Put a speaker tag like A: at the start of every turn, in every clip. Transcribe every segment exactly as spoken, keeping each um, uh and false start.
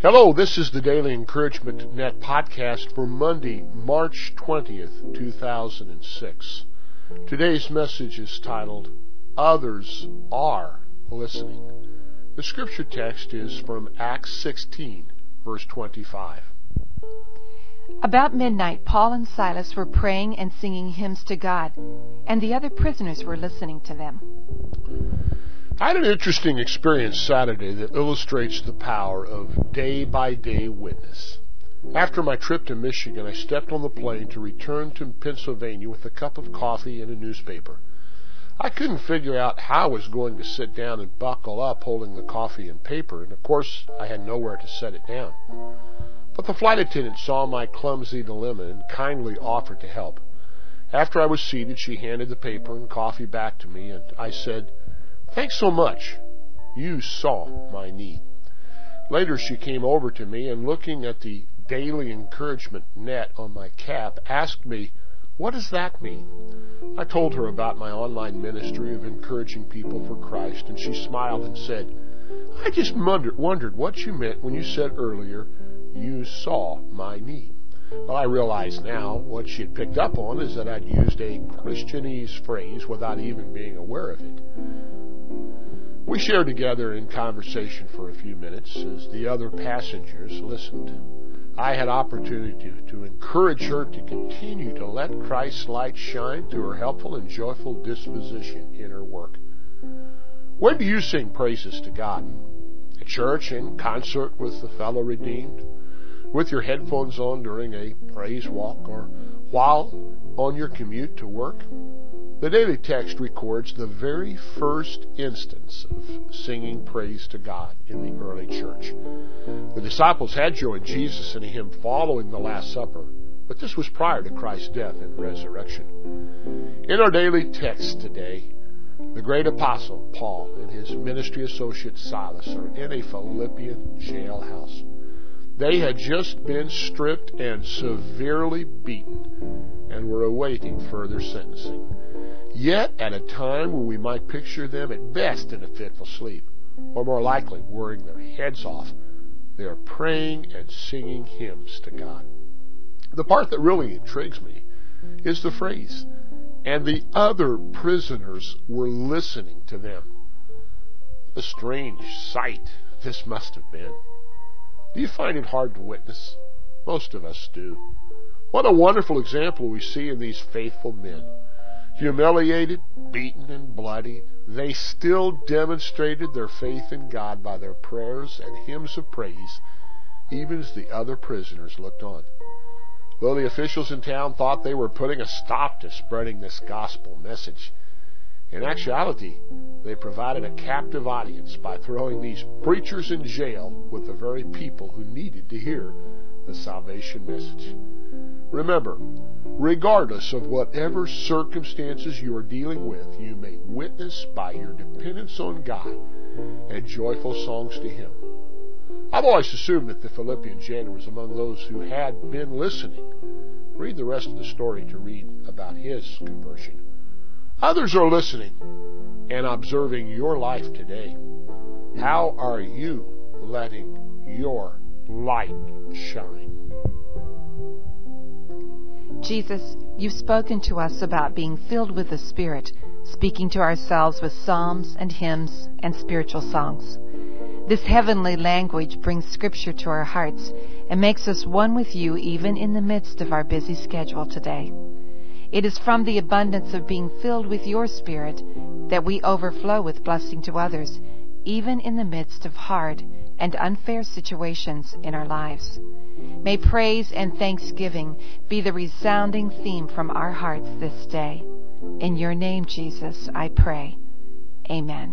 A: Hello, this is the Daily Encouragement Net podcast for Monday, March twentieth, two thousand six. Today's message is titled, Others Are Listening. The scripture text is from Acts sixteen, verse twenty-five.
B: About midnight, Paul and Silas were praying and singing hymns to God, and the other prisoners were listening to them.
A: I had an interesting experience Saturday that illustrates the power of day-by-day witness. After my trip to Michigan, I stepped on the plane to return to Pennsylvania with a cup of coffee and a newspaper. I couldn't figure out how I was going to sit down and buckle up holding the coffee and paper, and of course I had nowhere to set it down. But the flight attendant saw my clumsy dilemma and kindly offered to help. After I was seated, she handed the paper and coffee back to me, and I said, "Thanks so much. You saw my need." Later she came over to me and, looking at the Daily Encouragement Net on my cap, asked me, "What does that mean?" I told her about my online ministry of encouraging people for Christ, and she smiled and said, "I just wondered what you meant when you said earlier, you saw my need." Well, I realize now what she had picked up on is that I'd used a Christianese phrase without even being aware of it. We shared together in conversation for a few minutes as the other passengers listened. I had opportunity to, to encourage her to continue to let Christ's light shine through her helpful and joyful disposition in her work. When do you sing praises to God? At church, in concert with the fellow redeemed? With your headphones on during a praise walk, or while on your commute to work? The daily text records the very first instance of singing praise to God in the early church. The disciples had joined Jesus in a hymn following the Last Supper, but this was prior to Christ's death and resurrection. In our daily text today, the great apostle Paul and his ministry associate Silas are in a Philippian jailhouse. They had just been stripped and severely beaten and were awaiting further sentencing. Yet, at a time when we might picture them at best in a fitful sleep, or more likely worrying their heads off, they are praying and singing hymns to God. The part that really intrigues me is the phrase, "and the other prisoners were listening to them." What a strange sight this must have been. Do you find it hard to witness? Most of us do. What a wonderful example we see in these faithful men. Humiliated, beaten, and bloody, they still demonstrated their faith in God by their prayers and hymns of praise, even as the other prisoners looked on. Though the officials in town thought they were putting a stop to spreading this gospel message, in actuality, they provided a captive audience by throwing these preachers in jail with the very people who needed to hear the salvation message. Remember, regardless of whatever circumstances you are dealing with, you may witness by your dependence on God and joyful songs to Him. I've always assumed that the Philippian jailer was among those who had been listening. Read the rest of the story to read about his conversion. Others are listening and observing your life today. How are you letting your light shine?
B: Jesus, you've spoken to us about being filled with the Spirit, speaking to ourselves with psalms and hymns and spiritual songs. This heavenly language brings Scripture to our hearts and makes us one with you even in the midst of our busy schedule today. It is from the abundance of being filled with your Spirit that we overflow with blessing to others, even in the midst of hard and unfair situations in our lives. May praise and thanksgiving be the resounding theme from our hearts this day. In your name, Jesus, I pray. Amen.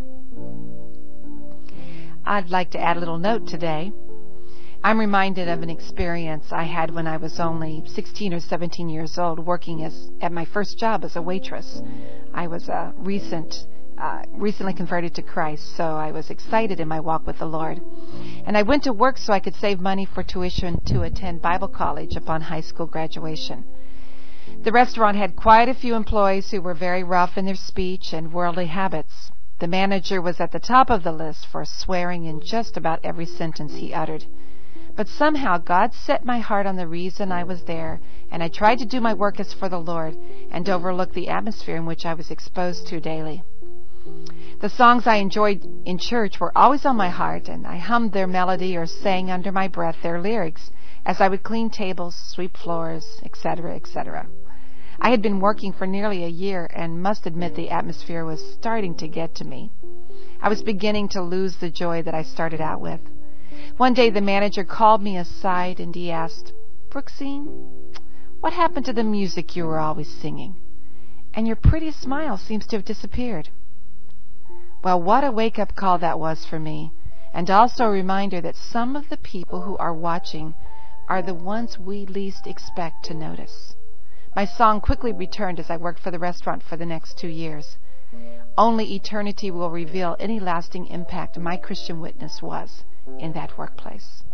B: I'd like to add a little note today. I'm reminded of an experience I had when I was only sixteen or seventeen years old, working as at my first job as a waitress. I was a recent Uh, recently converted to Christ, so I was excited in my walk with the Lord. And I went to work so I could save money for tuition to attend Bible college upon high school graduation. The restaurant had quite a few employees who were very rough in their speech and worldly habits. The manager was at the top of the list for swearing in just about every sentence he uttered. But somehow God set my heart on the reason I was there, and I tried to do my work as for the Lord and overlook the atmosphere in which I was exposed to daily. The songs I enjoyed in church were always on my heart, and I hummed their melody or sang under my breath their lyrics as I would clean tables, sweep floors, et cetera, et cetera. I had been working for nearly a year and must admit the atmosphere was starting to get to me. I was beginning to lose the joy that I started out with. One day the manager called me aside and he asked, "Brooksine, what happened to the music you were always singing? And your pretty smile seems to have disappeared." Well, what a wake-up call that was for me, and also a reminder that some of the people who are watching are the ones we least expect to notice. My song quickly returned as I worked for the restaurant for the next two years. Only eternity will reveal any lasting impact my Christian witness was in that workplace.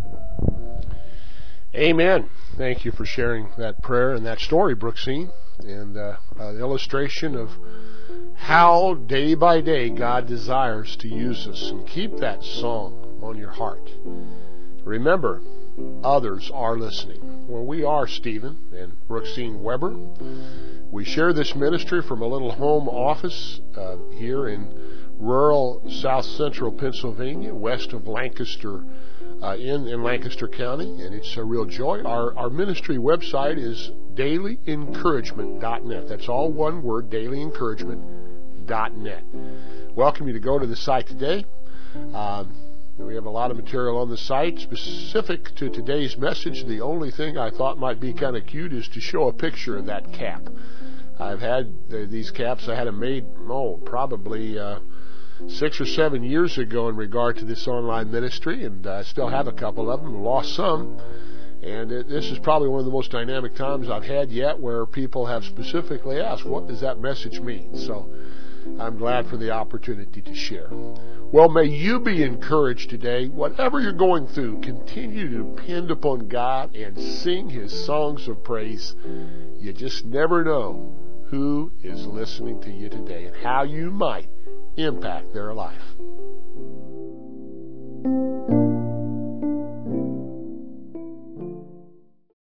A: Amen. Thank you for sharing that prayer and that story, Brooksine, and uh, an illustration of how day by day God desires to use us. And keep that song on your heart. Remember, others are listening. Well, we are Stephen and Brooksine Weber. We share this ministry from a little home office uh, here in rural south central Pennsylvania, west of Lancaster, uh, in, in Lancaster County, and it's a real joy. Our, our ministry website is daily encouragement dot net. That's all one word, daily encouragement dot net. Welcome you to go to the site today. Um, We have a lot of material on the site specific to today's message. The only thing I thought might be kind of cute is to show a picture of that cap. I've had uh, these caps. I had them made, oh, probably uh, six or seven years ago in regard to this online ministry, and I still have a couple of them. Lost some. And it, this is probably one of the most dynamic times I've had yet where people have specifically asked, what does that message mean? So I'm glad for the opportunity to share. Well, may you be encouraged today. Whatever you're going through, continue to depend upon God and sing His songs of praise. You just never know who is listening to you today and how you might impact their life.